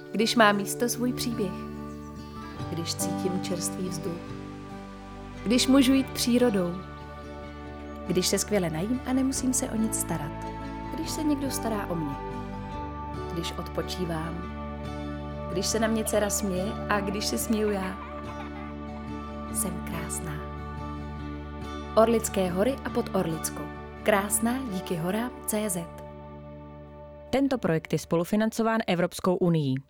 Když má místo svůj příběh. Když cítím čerstvý vzduch. Když můžu jít přírodou. Když se skvěle najím a nemusím se o nic starat. Když se někdo stará o mě. Když odpočívám. Když se na mě dcera směje a když se směju já. Jsem krásná. Orlické hory a pod Orlickou. Krásná díky horám CZ. Tento projekt je spolufinancován Evropskou unií.